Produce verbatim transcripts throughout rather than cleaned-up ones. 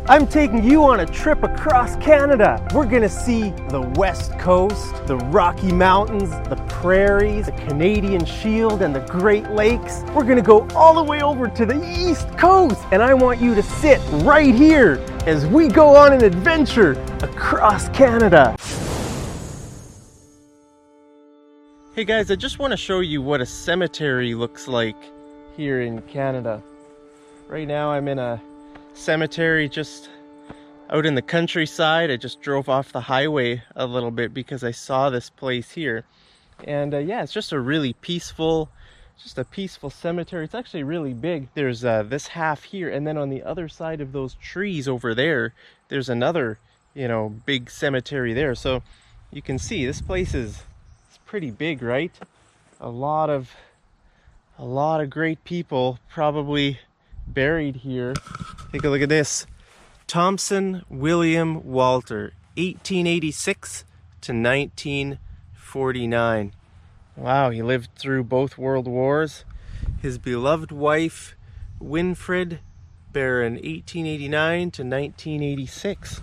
I'm taking you on a trip across Canada. We're gonna see the West Coast, the Rocky Mountains, the prairies, the Canadian Shield, and the Great Lakes. We're gonna go all the way over to the East Coast, and I want you to sit right here as we go on an adventure across Canada. Hey guys, I just want to show you what a cemetery looks like here in Canada. Right now I'm in a cemetery just out in the countryside. I just drove off the highway a little bit because I saw this place here. And uh, yeah, it's just a really peaceful, just a peaceful cemetery. It's actually really big. There's uh, this half here, and then on the other side of those trees over there, there's another, you know, big cemetery there. So you can see this place is pretty big, right? A lot of a lot of great people probably buried here. Take a look at this. Thompson William Walter, eighteen eighty-six to nineteen forty-nine. Wow, he lived through both world wars. His beloved wife Winfred Barron, eighteen eighty-nine to nineteen eighty-six.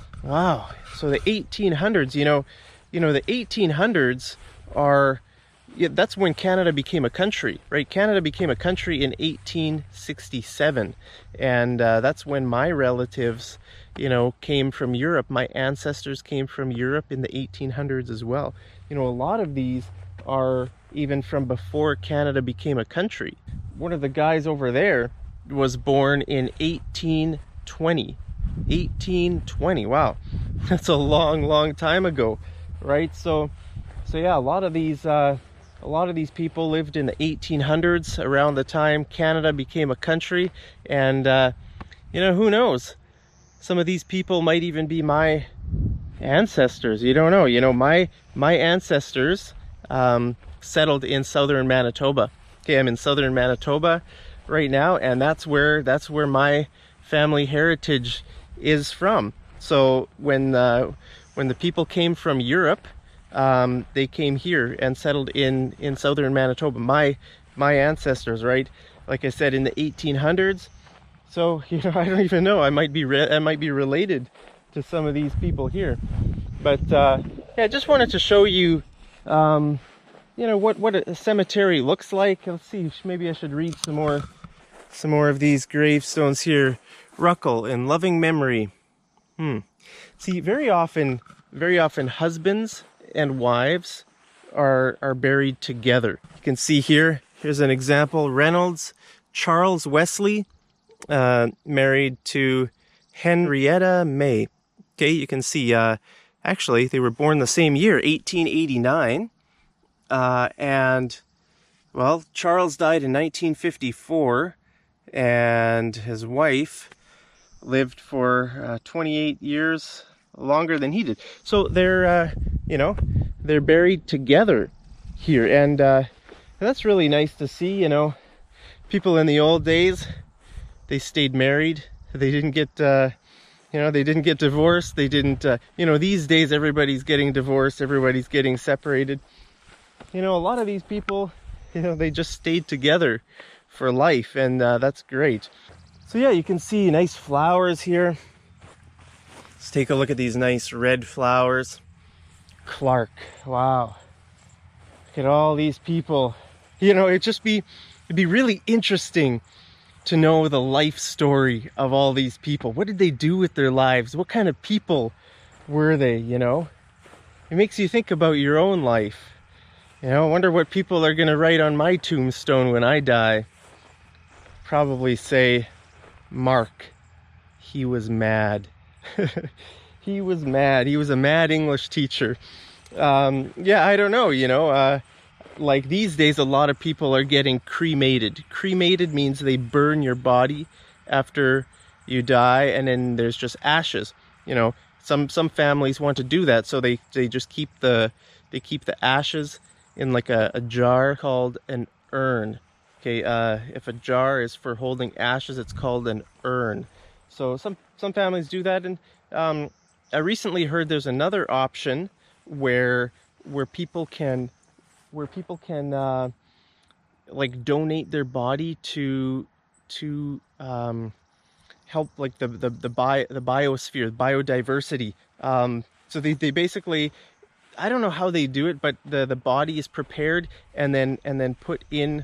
Wow. So the eighteen hundreds, you know, you know the eighteen hundreds are, yeah, that's when Canada became a country, right? Canada became a country in eighteen sixty-seven, and uh, that's when my relatives, you know, came from Europe. My ancestors came from Europe in the eighteen hundreds as well. You know, a lot of these are even from before Canada became a country. One of the guys over there was born in eighteen twenty. eighteen twenty, wow, that's a long, long time ago, right? So. So yeah, a lot of these uh, a lot of these people lived in the eighteen hundreds, around the time Canada became a country, and uh, you know, who knows? Some of these people might even be my ancestors. You don't know. You know, my my ancestors um, settled in southern Manitoba. Okay, I'm in southern Manitoba right now, and that's where that's where my family heritage is from. So when uh, when the people came from Europe, Um, they came here and settled in in southern Manitoba. My my ancestors, right? Like I said, in the eighteen hundreds. So you know, I don't even know. I might be re I might be related to some of these people here. But uh, yeah, I just wanted to show you, um, you know, what what a cemetery looks like. Let's see. Maybe I should read some more some more of these gravestones here. Ruckle, in loving memory. Hmm. See, very often, very often, husbands and wives are are buried together. You can see here, here's an example. Reynolds Charles Wesley, uh, married to Henrietta May. Okay, you can see, uh, actually, they were born the same year, eighteen eighty-nine. Uh, and, well, Charles died in nineteen fifty-four, and his wife lived for uh, twenty-eight years longer than he did. So they're, uh, you know, they're buried together here, and uh, that's really nice to see. You know, people in the old days, they stayed married. They didn't get, uh, you know, they didn't get divorced. They didn't, uh, you know, these days everybody's getting divorced. Everybody's getting separated. You know, a lot of these people, you know, they just stayed together for life, and uh, that's great. So yeah, you can see nice flowers here. Let's take a look at these nice red flowers. Clark, wow. Look at all these people. You know, it'd just be, it'd be really interesting to know the life story of all these people. What did they do with their lives? What kind of people were they, you know? It makes you think about your own life. You know, I wonder what people are gonna write on my tombstone when I die. Probably say, Mark, he was mad. He was mad. He was a mad English teacher. Um, yeah, I don't know, you know, uh, like these days, a lot of people are getting cremated. Cremated means they burn your body after you die, and then there's just ashes. You know, some, some families want to do that. So they, they just keep the, they keep the ashes in like a, a jar called an urn. Okay. Uh, if a jar is for holding ashes, it's called an urn. So some, some families do that. And, um, I recently heard there's another option where, where people can, where people can, uh, like donate their body to, to, um, help like the the the, bio, the biosphere, biodiversity. Um, so they they basically, I don't know how they do it, but the the body is prepared and then and then put in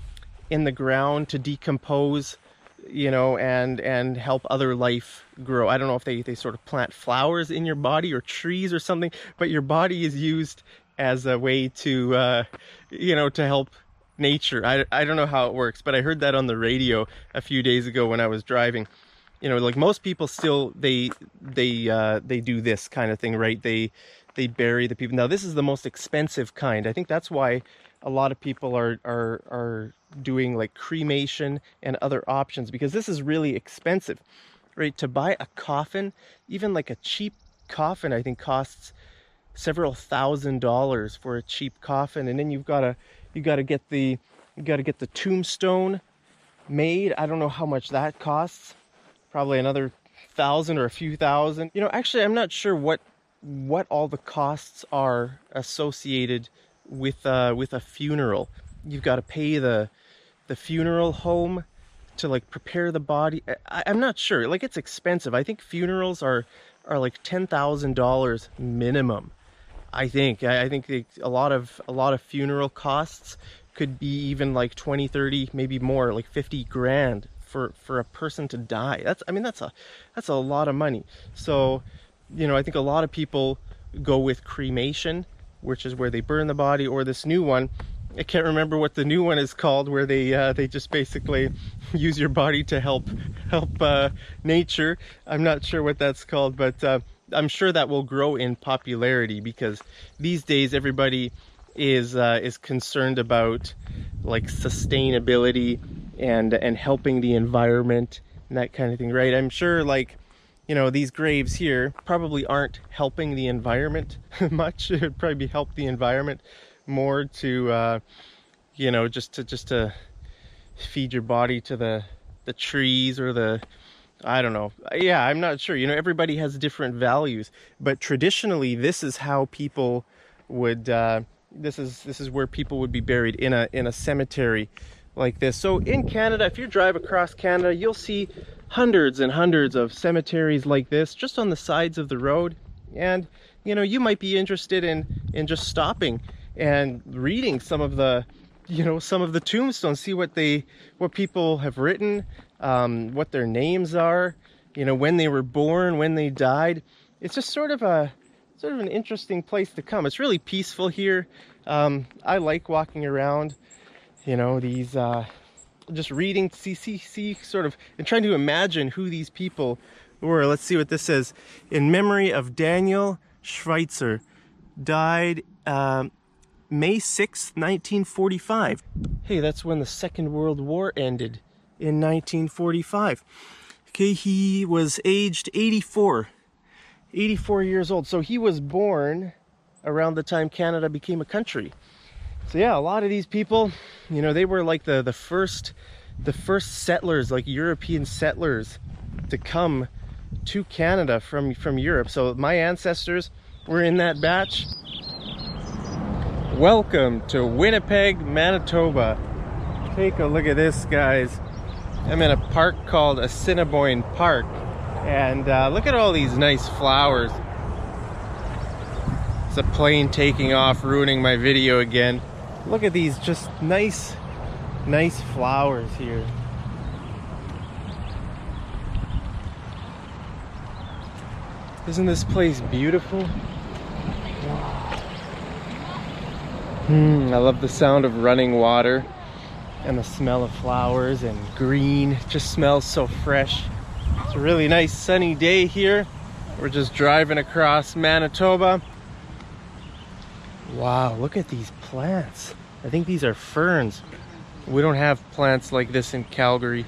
in the ground to decompose, you know, and and help other life grow. I don't know if they they sort of plant flowers in your body or trees or something, but your body is used as a way to uh, you know, to help nature. I, I don't know how it works, but I heard that on the radio a few days ago when I was driving. You know, like most people still, they they uh, they do this kind of thing, right? They they bury the people. Now this is the most expensive kind. I think that's why a lot of people are are are doing like cremation and other options, because this is really expensive, right? To buy a coffin, even like a cheap coffin, I think costs several thousand dollars for a cheap coffin, and then you've got to you got to get the you got to get the tombstone made. I don't know how much that costs. Probably another thousand or a few thousand. You know, actually, I'm not sure what what all the costs are associated with uh, with a funeral. You've got to pay the the funeral home to like prepare the body. I, I'm not sure. Like, it's expensive. I think funerals are are like ten thousand dollars minimum. I think. I, I think they, a lot of a lot of funeral costs could be even like twenty, thirty, maybe more, like fifty grand for for a person to die. That's, I mean, that's a that's a lot of money. So, you know, I think a lot of people go with cremation, which is where they burn the body, or this new one. I can't remember what the new one is called, where they uh, they just basically use your body to help help uh, nature. I'm not sure what that's called, but uh, I'm sure that will grow in popularity, because these days everybody is uh, is concerned about like sustainability and and helping the environment and that kind of thing, right? I'm sure, like, you know, these graves here probably aren't helping the environment much. It would probably help the environment more to uh, you know, just to just to feed your body to the the trees or the, I don't know. Yeah, I'm not sure. You know, everybody has different values, but traditionally this is how people would uh, this is this is where people would be buried, in a in a cemetery like this. So in Canada, if you drive across Canada, you'll see hundreds and hundreds of cemeteries like this just on the sides of the road. And you know, you might be interested in in just stopping and reading some of the, you know, some of the tombstones, see what they what people have written, um, what their names are, you know, when they were born, when they died. It's just sort of a sort of an interesting place to come. It's really peaceful here. Um, I like walking around, you know, these, uh, just reading, see, see, see, sort of, and trying to imagine who these people were. Let's see what this says. In memory of Daniel Schweitzer, died um, May sixth, nineteen forty-five. Hey, that's when the Second World War ended, in nineteen forty-five. Okay, he was aged eighty-four. eighty-four years old. So he was born around the time Canada became a country. So yeah, a lot of these people, you know, they were like the the first the first settlers, like European settlers, to come to Canada from from Europe. So my ancestors were in that batch. Welcome to Winnipeg, Manitoba. Take a look at this, guys. I'm in a park called Assiniboine Park, and uh, look at all these nice flowers. It's a plane taking off, ruining my video again. Look at these just nice, nice flowers here. Isn't this place beautiful? Hmm, I love the sound of running water and the smell of flowers and green. It just smells so fresh. It's a really nice sunny day here. We're just driving across Manitoba. Wow, look at these plants. I think these are ferns. We don't have plants like this in Calgary.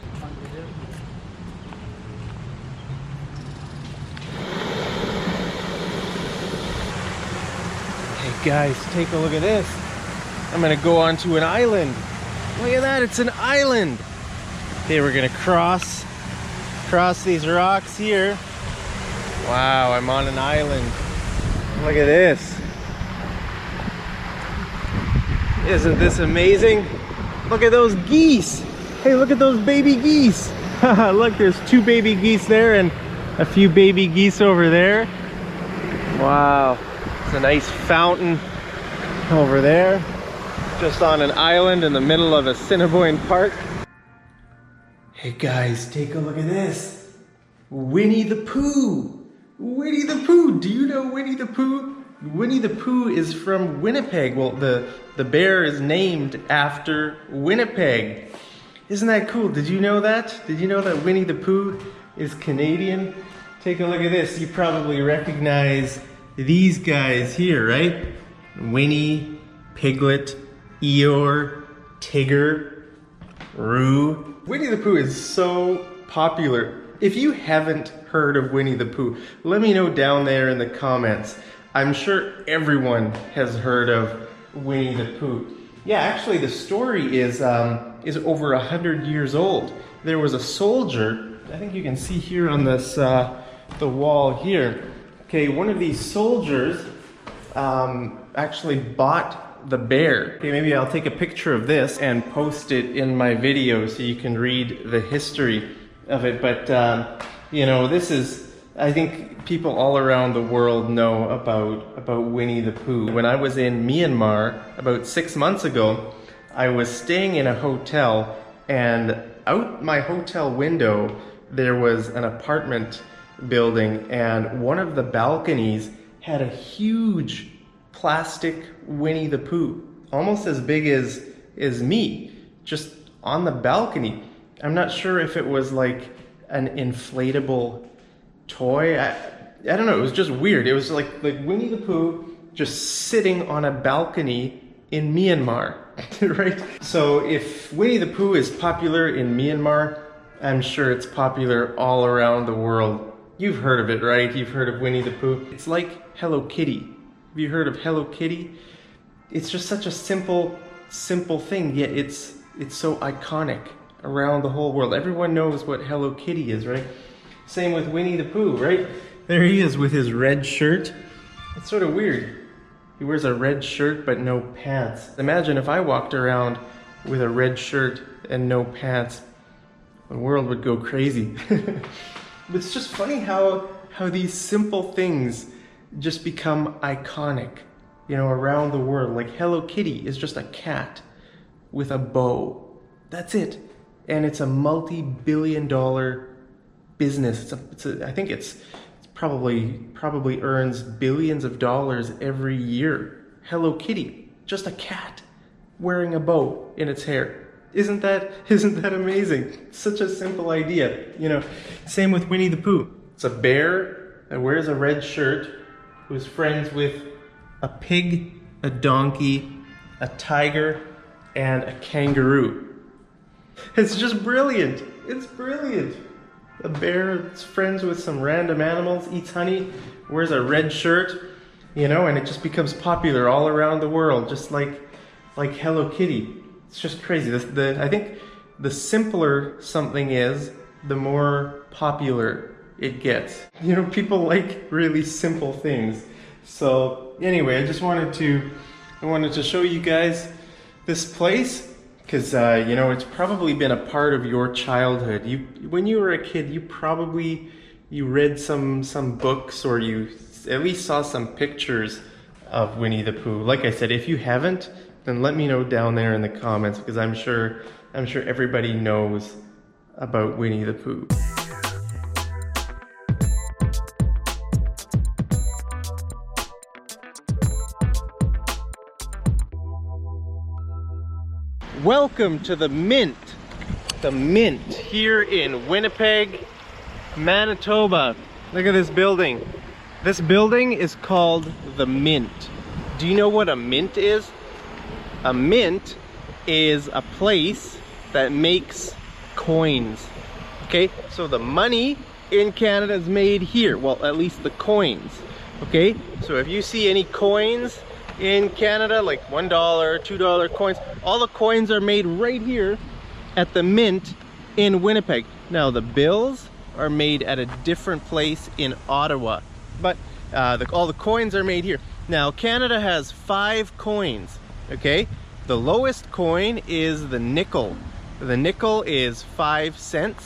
Hey guys, take a look at this. I'm gonna go onto an island. Look at that, it's an island. Okay, we're gonna cross, cross these rocks here. Wow, I'm on an island. Look at this. Isn't this amazing? Look at those geese. Hey, look at those baby geese. Look, there's two baby geese there and a few baby geese over there. Wow, it's a nice fountain over there, just on an island in the middle of Assiniboine Park. Hey guys, take a look at this. Winnie the Pooh. Winnie the Pooh. Do you know Winnie the Pooh? Winnie the Pooh is from Winnipeg. Well, the, the bear is named after Winnipeg. Isn't that cool? Did you know that? Did you know that Winnie the Pooh is Canadian? Take a look at this. You probably recognize these guys here, right? Winnie, Piglet, Eeyore, Tigger, Roo. Winnie the Pooh is so popular. If you haven't heard of Winnie the Pooh, let me know down there in the comments. I'm sure everyone has heard of Winnie the Pooh. Yeah, actually the story is um, is over a hundred years old. There was a soldier, I think you can see here on this uh, the wall here. Okay, one of these soldiers um, actually bought the bear. Okay, maybe I'll take a picture of this and post it in my video so you can read the history of it. But um, you know, this is, I think people all around the world know about about Winnie the Pooh. When I was in Myanmar about six months ago, I was staying in a hotel, and out my hotel window there was an apartment building, and one of the balconies had a huge plastic Winnie the Pooh, almost as big as as me, just on the balcony. I'm not sure if it was like an inflatable toy. I, I don't know, it was just weird. It was like, like Winnie the Pooh just sitting on a balcony in Myanmar, right? So if Winnie the Pooh is popular in Myanmar, I'm sure it's popular all around the world. You've heard of it, right? You've heard of Winnie the Pooh. It's like Hello Kitty. Have you heard of Hello Kitty? It's just such a simple, simple thing, yet it's it's so iconic around the whole world. Everyone knows what Hello Kitty is, right? Same with Winnie the Pooh, right? There he is with his red shirt. It's sort of weird. He wears a red shirt but no pants. Imagine if I walked around with a red shirt and no pants. The world would go crazy. It's just funny how how these simple things just become iconic, you know, around the world. Like Hello Kitty is just a cat with a bow. That's it. And it's a multi-billion dollar business. It's a, it's a, I think it's, it's probably probably earns billions of dollars every year. Hello Kitty, just a cat wearing a bow in its hair. Isn't that isn't that amazing? Such a simple idea, you know. Same with Winnie the Pooh. It's a bear that wears a red shirt, who's friends with a pig, a donkey, a tiger, and a kangaroo. It's just brilliant. It's brilliant. A bear that's friends with some random animals, eats honey, wears a red shirt, you know, and it just becomes popular all around the world, just like like Hello Kitty. It's just crazy. The, the, I think the simpler something is, the more popular it gets. You know, people like really simple things. So anyway, I just wanted to, I wanted to show you guys this place, because uh, you know, it's probably been a part of your childhood. You, when you were a kid, you probably you read some some books, or you at least saw some pictures of Winnie the Pooh. Like I said, if you haven't, then let me know down there in the comments, because I'm sure I'm sure everybody knows about Winnie the Pooh. Welcome to the Mint. The Mint here in Winnipeg, Manitoba. Look at this building. This building is called the Mint. Do you know what a mint is? A mint is a place that makes coins. Okay, so the money in Canada is made here. Well, at least the coins. Okay, so if you see any coins in Canada, like one dollar, two dollar coins, all the coins are made right here at the Mint in Winnipeg. Now the bills are made at a different place in Ottawa, but uh, the, all the coins are made here. Now Canada has five coins. Okay, the lowest coin is the nickel. The nickel is five cents,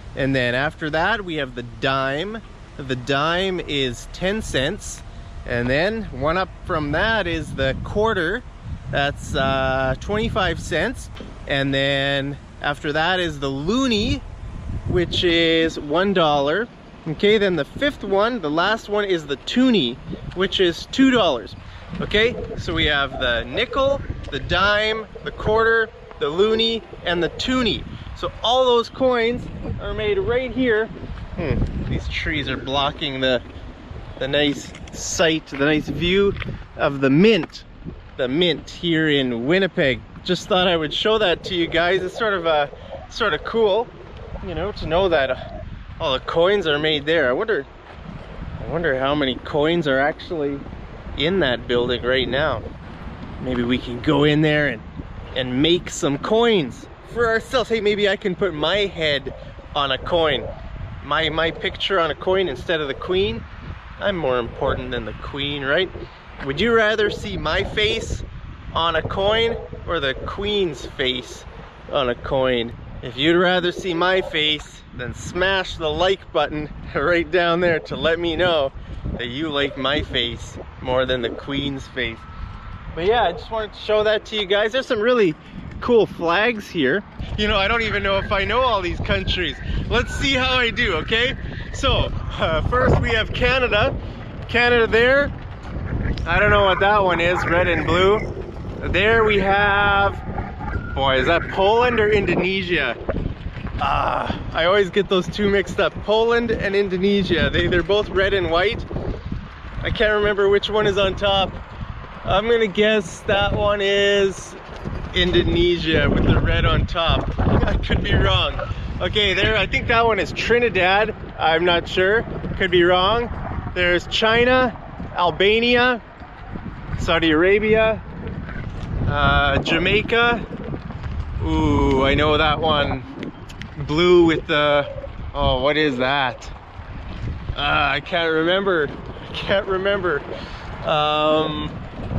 And then after that, we have the dime. The dime is ten cents. And then one up from that is the quarter. That's uh, twenty-five cents. And then after that is the loonie, which is one dollar. Okay, then the fifth one, the last one, is the toonie, which is two dollars. Okay, so we have the nickel, the dime, the quarter, the loonie, and the toonie. So all those coins are made right here. Hmm, these trees are blocking the, the nice sight, the nice view of the mint. The mint here in Winnipeg. Just thought I would show that to you guys. It's sort of uh, sort of cool, you know, to know that uh, all the coins are made there. I wonder, I wonder how many coins are actually in that building right now. Maybe we can go in there and and make some coins for ourselves. Hey, maybe I can put my head on a coin, my my picture on a coin instead of the queen. I'm more important than the queen, right? Would you rather see my face on a coin or the queen's face on a coin? If you'd rather see my face, then smash the like button right down there to let me know that you like my face more than the queen's face. But yeah, I just wanted to show that to you guys. There's some really cool flags here. You know, I don't even know if I know all these countries. Let's see how I do, okay? So, uh, first we have Canada. Canada there. I don't know what that one is, red and blue. There we have, boy, is that Poland or Indonesia? Ah, uh, I always get those two mixed up. Poland and Indonesia, they, they're both red and white. I can't remember which one is on top. I'm gonna guess that one is Indonesia with the red on top. I could be wrong. Okay, there, I think that one is Trinidad. I'm not sure, could be wrong. There's China, Albania, Saudi Arabia, uh, Jamaica. Ooh, I know that one. Blue with the, oh, what is that? Uh, I can't remember. I can't remember. Um,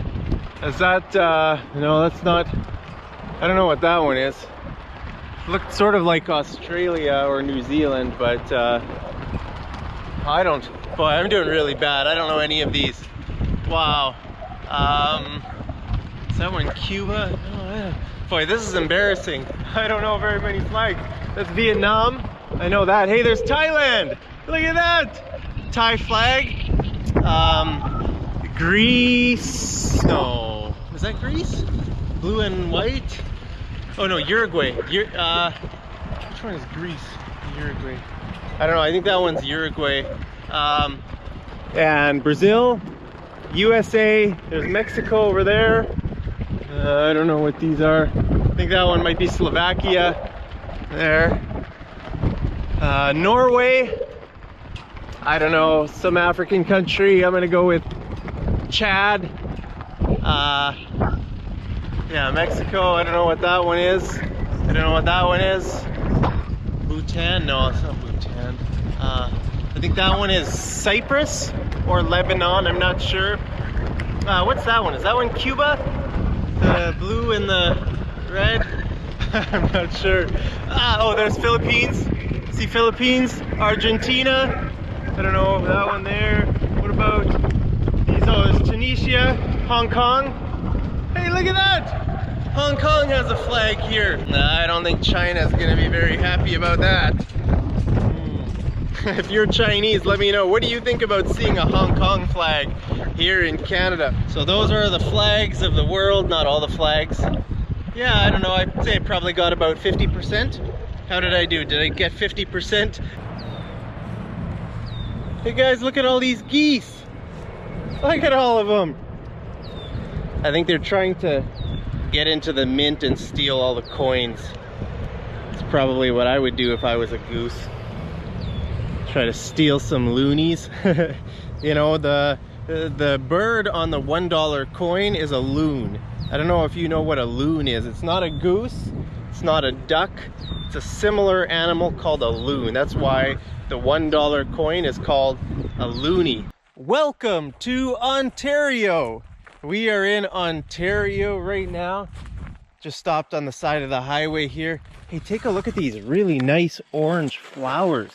is that, uh, no, that's not, I don't know what that one is. Looked sort of like Australia or New Zealand, but uh, I don't, boy, I'm doing really bad. I don't know any of these. Wow. Um, is that one Cuba? Oh, I don't, boy, this is embarrassing. I don't know very many flags. That's Vietnam. I know that. Hey, there's Thailand. Look at that. Thai flag. Um, Greece. No. Is that Greece? Blue and white? Oh no, Uruguay. Ur uh, which one is Greece? Uruguay. I don't know. I think that one's Uruguay. Um, and Brazil, U S A. There's Mexico over there. Uh, I don't know what these are. I think that one might be Slovakia. There. Uh, Norway. I don't know. Some African country. I'm gonna go with Chad. Uh, yeah, Mexico. I don't know what that one is. I don't know what that one is. Bhutan? No, it's not Bhutan. Uh, I think that one is Cyprus or Lebanon. I'm not sure. Uh, what's that one? Is that one Cuba? The blue and the red? I'm not sure. Ah, oh, there's Philippines. See Philippines, Argentina. I don't know that one there. What about these? Oh, there's Tunisia, Hong Kong. Hey, look at that! Hong Kong has a flag here. Nah, I don't think China's gonna be very happy about that. Hmm. If you're Chinese, let me know. What do you think about seeing a Hong Kong flag here in Canada? So those are the flags of the world, not all the flags. Yeah, I don't know, I'd say I probably got about fifty percent. How did I do? Did I get fifty percent? Hey guys, look at all these geese. Look at all of them. I think they're trying to get into the mint and steal all the coins. It's probably what I would do if I was a goose. Try to steal some loonies. You know, the, the bird on the one dollar coin is a loon. I don't know if you know what a loon is. It's not a goose, it's not a duck. It's a similar animal called a loon. That's why the one dollar coin is called a loonie. Welcome to Ontario. We are in Ontario right now. Just stopped on the side of the highway here. Hey, take a look at these really nice orange flowers.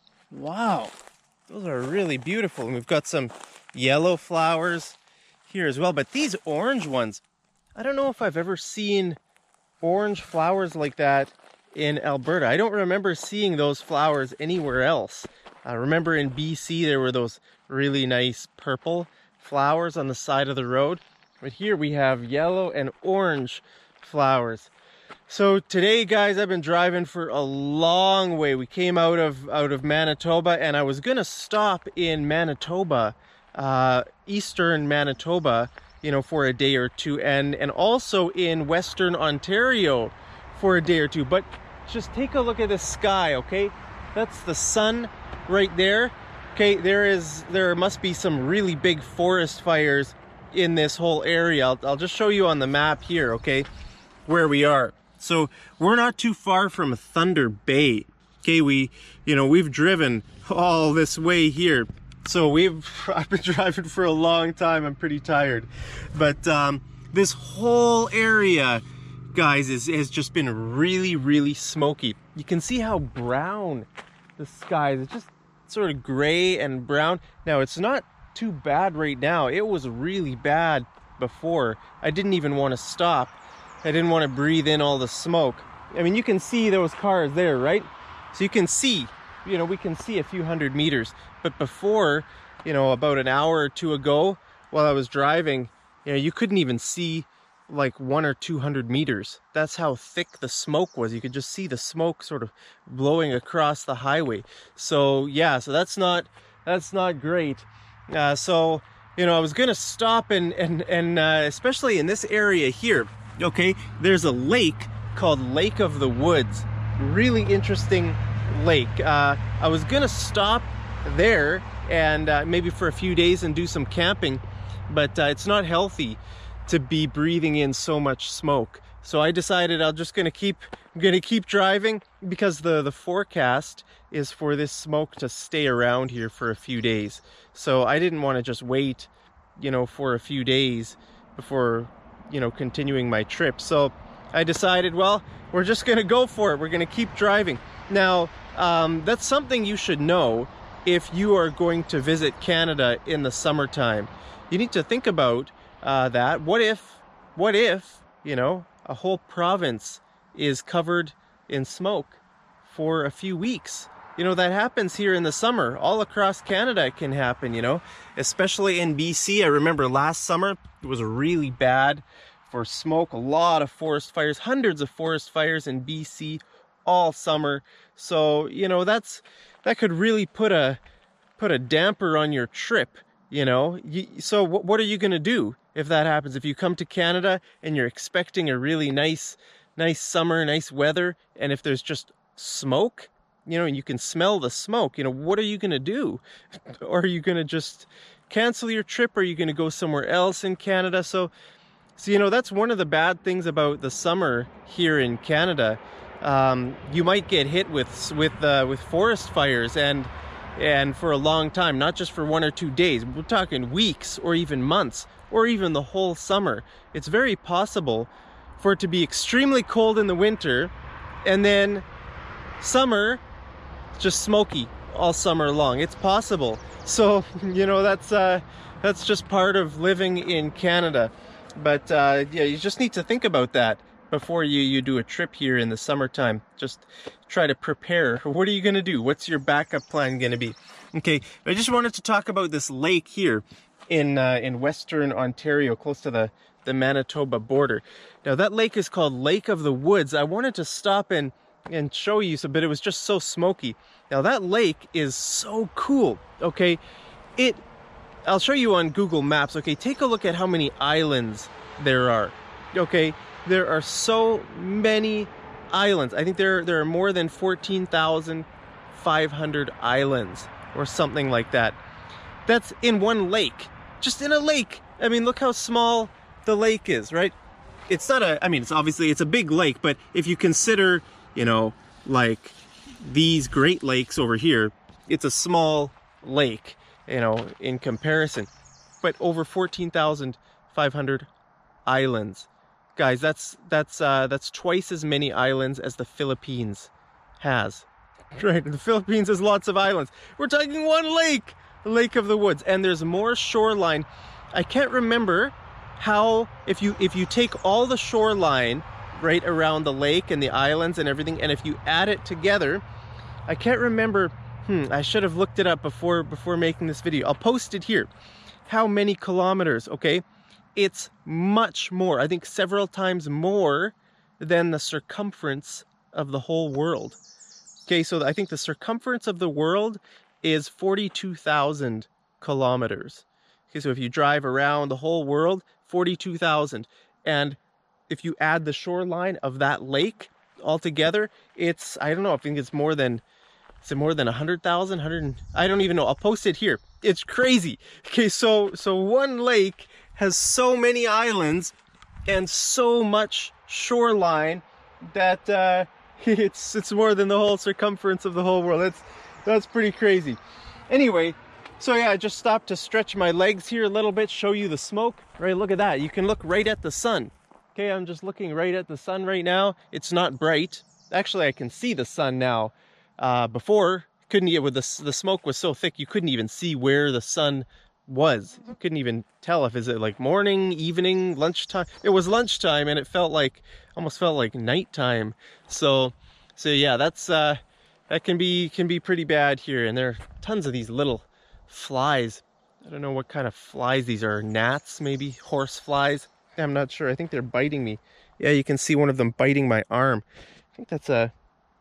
Wow, those are really beautiful. And we've got some yellow flowers here as well, but these orange ones, I don't know if I've ever seen orange flowers like that in Alberta. I don't remember seeing those flowers anywhere else. I remember in B C there were those really nice purple flowers on the side of the road, but here we have yellow and orange flowers. So today, guys, I've been driving for a long way. We came out of out of Manitoba, and I was gonna stop in Manitoba, uh, eastern Manitoba, you know, for a day or two, and and also in Western Ontario for a day or two. But just take a look at the sky, okay? That's the sun right there. Okay, there is there must be some really big forest fires in this whole area. I'll, I'll just show you on the map here, okay, where we are. So we're not too far from Thunder Bay. Okay, we, you know, we've driven all this way here. So we've, I've been driving for a long time. I'm pretty tired. But um, this whole area, guys, is, has just been really, really smoky. You can see how brown the sky is. It's just sort of gray and brown. Now, it's not too bad right now. It was really bad before. I didn't even want to stop. I didn't want to breathe in all the smoke. I mean, you can see those cars there, right? So you can see, you know, we can see a few hundred meters. But before, you know, about an hour or two ago, while I was driving, you know, you couldn't even see like one or two hundred meters. That's how thick the smoke was. You could just see the smoke sort of blowing across the highway. So yeah, so that's not that's not great. Uh, so you know, I was gonna stop and and and uh, especially in this area here. Okay, there's a lake called Lake of the Woods. Really interesting lake. Uh, I was gonna stop there and uh, maybe for a few days and do some camping, but uh, it's not healthy to be breathing in so much smoke. So I decided I'm just gonna keep I'm gonna keep driving because the the forecast is for this smoke to stay around here for a few days. So I didn't want to just wait, you know, for a few days before, you know, continuing my trip. So I decided, well, we're just gonna go for it. We're gonna keep driving. Now, um, that's something you should know if you are going to visit Canada in the summertime. You need to think about uh, that. What if, what if, you know, a whole province is covered in smoke for a few weeks? You know, that happens here in the summer. All across Canada it can happen, you know, especially in B C. I remember last summer, it was really bad for smoke. A lot of forest fires, hundreds of forest fires in B C all summer. So, you know, that's, that could really put a, put a damper on your trip, you know. You, so what, what are you going to do if that happens? If you come to Canada and you're expecting a really nice, nice summer, nice weather, and if there's just smoke, you know, and you can smell the smoke, you know, what are you going to do? Or are you going to just cancel your trip? Or are you going to go somewhere else in Canada? So, so, you know, that's one of the bad things about the summer here in Canada. Um, you might get hit with, with, uh, with forest fires and, and for a long time, not just for one or two days. We're talking weeks or even months or even the whole summer. It's very possible for it to be extremely cold in the winter and then summer just smoky all summer long. It's possible. So, you know, that's uh, that's just part of living in Canada. But uh, yeah, you just need to think about that before you, you do a trip here in the summertime. Just try to prepare. What are you going to do? What's your backup plan going to be? Okay, I just wanted to talk about this lake here in uh, in Western Ontario, close to the, the Manitoba border. Now, that lake is called Lake of the Woods. I wanted to stop and and show you some, but it was just so smoky. Now that lake is so cool, okay? It, I'll show you on Google Maps, okay? Take a look at how many islands there are, okay? There are so many islands. I think there, there are more than fourteen thousand five hundred islands or something like that. That's in one lake, just in a lake. I mean, look how small the lake is, right? It's not a, I mean, it's obviously, it's a big lake, but if you consider, you know, like these Great Lakes over here, it's a small lake, you know, in comparison. But over fourteen thousand five hundred islands. guys, that's that's uh, that's twice as many islands as the Philippines has. Right, the Philippines has lots of islands. We're talking one lake, the Lake of the Woods, and there's more shoreline. I can't remember how, if you if you take all the shoreline right around the lake and the islands and everything, and if you add it together, I can't remember. Hmm, I should have looked it up before before making this video. I'll post it here. How many kilometers? Okay, it's much more. I think several times more than the circumference of the whole world. Okay, so I think the circumference of the world is forty-two thousand kilometers. Okay, so if you drive around the whole world, forty-two thousand. And if you add the shoreline of that lake altogether, it's, I don't know, I think it's more than, is it more than one hundred thousand? one hundred, I don't even know. I'll post it here. It's crazy. Okay, so, so one lake has so many islands and so much shoreline that, uh, It's it's more than the whole circumference of the whole world. That's that's pretty crazy. Anyway, so yeah, I just stopped to stretch my legs here a little bit, show you the smoke. Right, look at that. You can look right at the sun. Okay, I'm just looking right at the sun right now. It's not bright. Actually, I can see the sun now. Uh, before, couldn't get with the the smoke was so thick you couldn't even see where the sun was. You couldn't even tell if is it like morning, evening, lunchtime. It was lunchtime and it felt like almost felt like nighttime. So so yeah, that's uh that can be can be pretty bad here. And there are tons of these little flies. I don't know what kind of flies these are. Gnats, maybe horse flies. I'm not sure. I think they're biting me. Yeah, you can see one of them biting my arm. I think that's a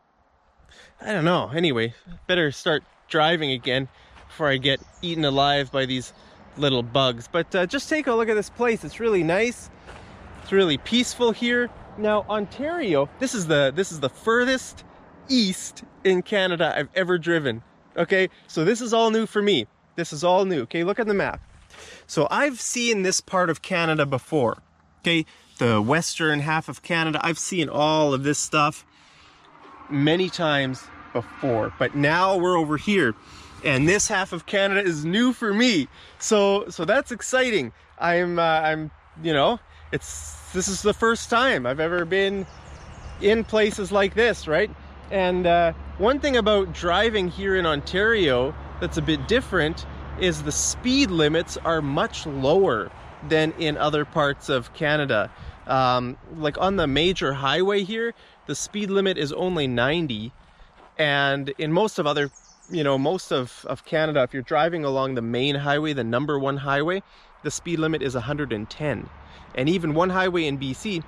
I don't know. Anyway, better start driving again before I get eaten alive by these little bugs. But uh, just take a look at this place. It's really nice. It's really peaceful here. Now, Ontario, this is the this is the furthest east in Canada I've ever driven. Okay, so this is all new for me. This is all new. Okay, look at the map. So I've seen this part of Canada before. Okay, the western half of Canada. I've seen all of this stuff many times before. But now we're over here. And this half of Canada is new for me, so so that's exciting. I'm uh, I'm you know it's this is the first time I've ever been in places like this, right? And uh, one thing about driving here in Ontario that's a bit different is the speed limits are much lower than in other parts of Canada. Um, like on the major highway here, the speed limit is only ninety, and in most of other you know, most of, of Canada, if you're driving along the main highway, the number one highway, the speed limit is one hundred ten. And even one highway in B C,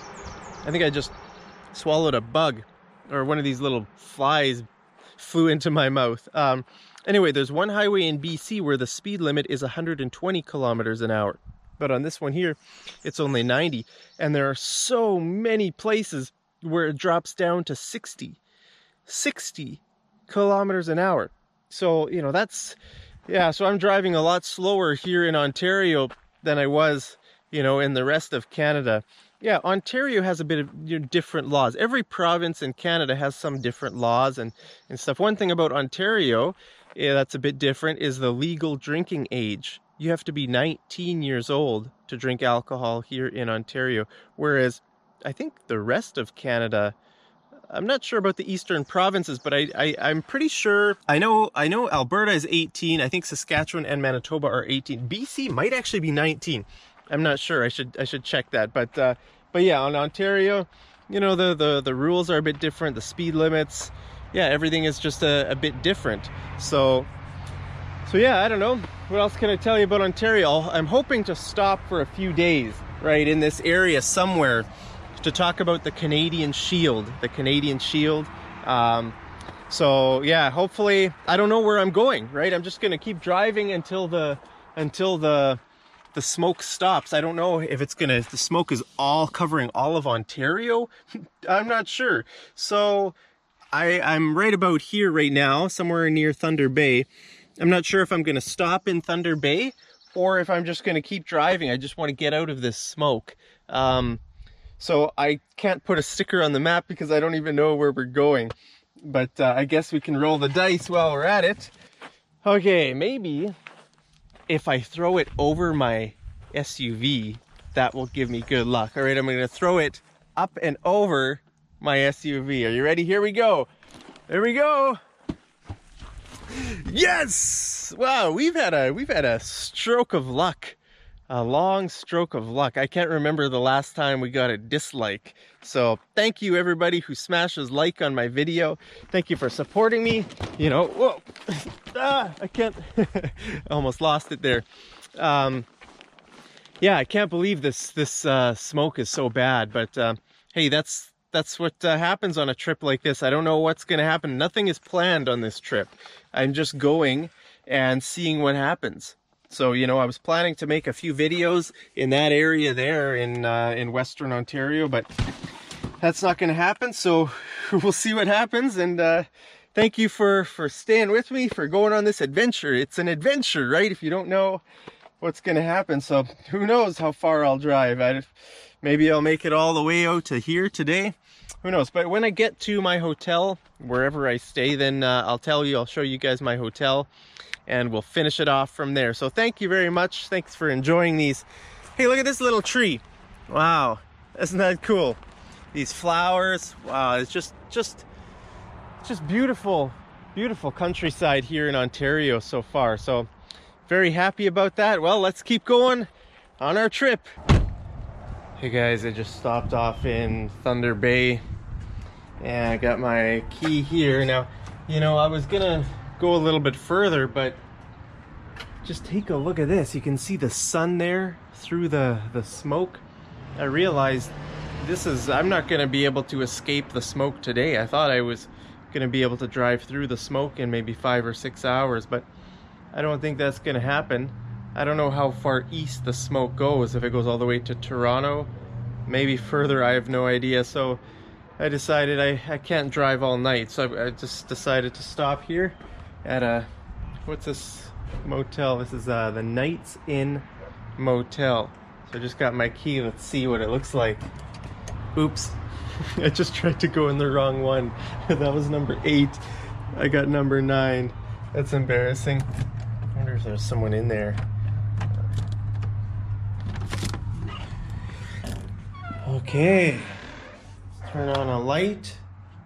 I think I just swallowed a bug, or one of these little flies flew into my mouth. Um, anyway, there's one highway in B C where the speed limit is one hundred twenty kilometers an hour. But on this one here, it's only ninety. And there are so many places where it drops down to sixty. sixty kilometers an hour. So, you know, that's, yeah, so I'm driving a lot slower here in Ontario than I was, you know, in the rest of Canada. Yeah, Ontario has a bit of you know, different laws. Every province in Canada has some different laws and, and stuff. One thing about Ontario yeah, that's a bit different is the legal drinking age. You have to be nineteen years old to drink alcohol here in Ontario. Whereas I think the rest of Canada, I'm not sure about the eastern provinces, but I, I, I'm pretty sure, I know I know Alberta is eighteen, I think Saskatchewan and Manitoba are eighteen. B C might actually be nineteen. I'm not sure, I should I should check that. But uh, but yeah, on Ontario, you know, the, the, the rules are a bit different, the speed limits, yeah, everything is just a, a bit different. So, so yeah, I don't know. What else can I tell you about Ontario? I'm hoping to stop for a few days, right, in this area somewhere, to talk about the Canadian Shield, the Canadian Shield. Um, so yeah, hopefully, I don't know where I'm going, right? I'm just gonna keep driving until the until the the smoke stops. I don't know if it's gonna, the smoke is all covering all of Ontario. I'm not sure. So I, I'm right about here right now, somewhere near Thunder Bay. I'm not sure if I'm gonna stop in Thunder Bay or if I'm just gonna keep driving. I just want to get out of this smoke. Um, So I can't put a sticker on the map because I don't even know where we're going. But uh, I guess we can roll the dice while we're at it. Okay, maybe if I throw it over my S U V, that will give me good luck. All right, I'm gonna throw it up and over my S U V. Are you ready? Here we go. There we go. Yes! Wow, we've had a we've had a stroke of luck. A long stroke of luck. I can't remember the last time we got a dislike. So thank you everybody who smashes like on my video. Thank you for supporting me. You know, whoa, ah, I can't, almost lost it there. Um, yeah, I can't believe this this uh, smoke is so bad. But uh, hey, that's that's what uh, happens on a trip like this. I don't know what's gonna happen. Nothing is planned on this trip. I'm just going and seeing what happens. So, you know, I was planning to make a few videos in that area there in uh, in Western Ontario, but that's not going to happen. So we'll see what happens. And uh, thank you for, for staying with me, for going on this adventure. It's an adventure, right? If you don't know what's going to happen. So who knows how far I'll drive. I, maybe I'll make it all the way out to here today. Who knows? But when I get to my hotel, wherever I stay, then uh, I'll tell you, I'll show you guys my hotel. And we'll finish it off from there. So thank you very much. Thanks for enjoying these. Hey, look at this little tree. Wow, isn't that cool? These flowers. Wow, it's just, just, just beautiful, beautiful countryside here in Ontario so far. So very happy about that. Well, let's keep going on our trip. Hey guys, I just stopped off in Thunder Bay and I got my key here. Now, you know, I was gonna go a little bit further, but just take a look at this. You can see the sun there through the the smoke. I realized this is I'm not going to be able to escape the smoke today. I thought I was going to be able to drive through the smoke in maybe five or six hours, but I don't think that's going to happen. I don't know how far east the smoke goes, if it goes all the way to Toronto, maybe further, I have no idea. So I decided I, I can't drive all night, so I, I just decided to stop here at a, what's this motel? This is uh, the Knights Inn Motel. So I just got my key. Let's see what it looks like. Oops, I just tried to go in the wrong one. That was number eight. I got number nine. That's embarrassing. I wonder if there's someone in there. Okay, turn on a light.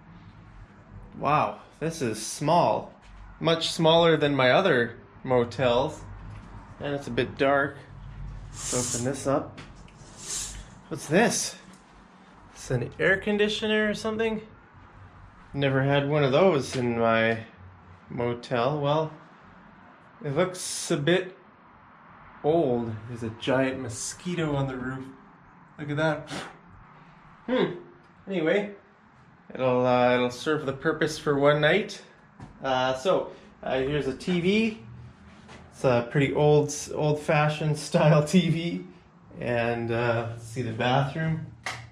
Wow, this is small. Much smaller than my other motels, and it's a bit dark. Let's open this up. What's this? It's an air conditioner or something? Never had one of those in my motel. Well, it looks a bit old. There's a giant mosquito on the roof. Look at that. Hmm. Anyway, it'll uh, it'll serve the purpose for one night. Uh, so uh, here's a T V. It's a pretty old, old-fashioned style T V, and uh, let's see the bathroom.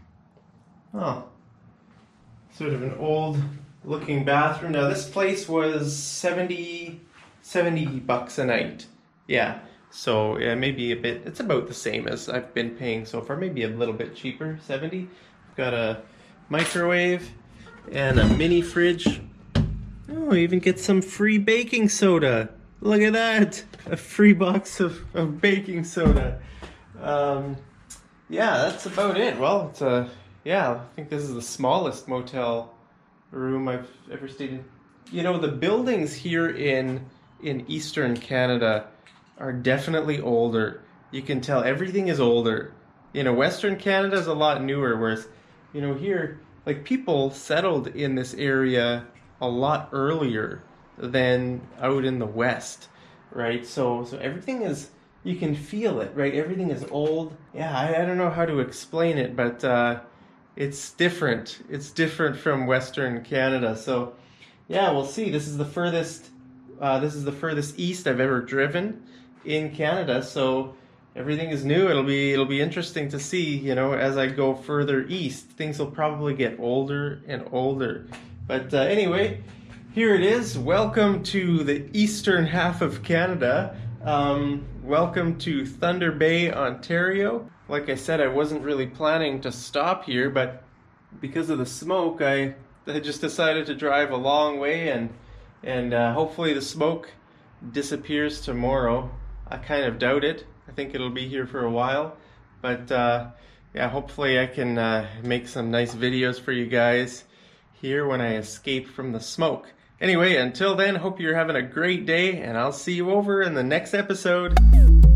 Oh, sort of an old-looking bathroom. Now this place was seventy, seventy bucks a night. Yeah, so yeah, maybe a bit. It's about the same as I've been paying so far. Maybe a little bit cheaper, seventy. Got a microwave and a mini fridge. Oh, even get some free baking soda. Look at that! A free box of, of baking soda. Um, yeah, that's about it. Well, it's a, yeah, I think this is the smallest motel room I've ever stayed in. You know, the buildings here in, in Eastern Canada are definitely older. You can tell everything is older. You know, Western Canada is a lot newer, whereas, you know, here, like, people settled in this area a lot earlier than out in the West, right? So so everything is, you can feel it, right? Everything is old. Yeah, I, I don't know how to explain it, but uh, it's different. It's different from Western Canada. So yeah, we'll see. This is the furthest, uh, this is the furthest east I've ever driven in Canada. So everything is new. It'll be it'll be interesting to see, you know, as I go further east. Things will probably get older and older. But uh, anyway, here it is. Welcome to the eastern half of Canada. Um, welcome to Thunder Bay, Ontario. Like I said, I wasn't really planning to stop here, but because of the smoke, I, I just decided to drive a long way, and and uh, hopefully the smoke disappears tomorrow. I kind of doubt it. I think it'll be here for a while. But uh, yeah, hopefully I can uh, make some nice videos for you guys here when I escape from the smoke. Anyway, until then, hope you're having a great day, and I'll see you over in the next episode.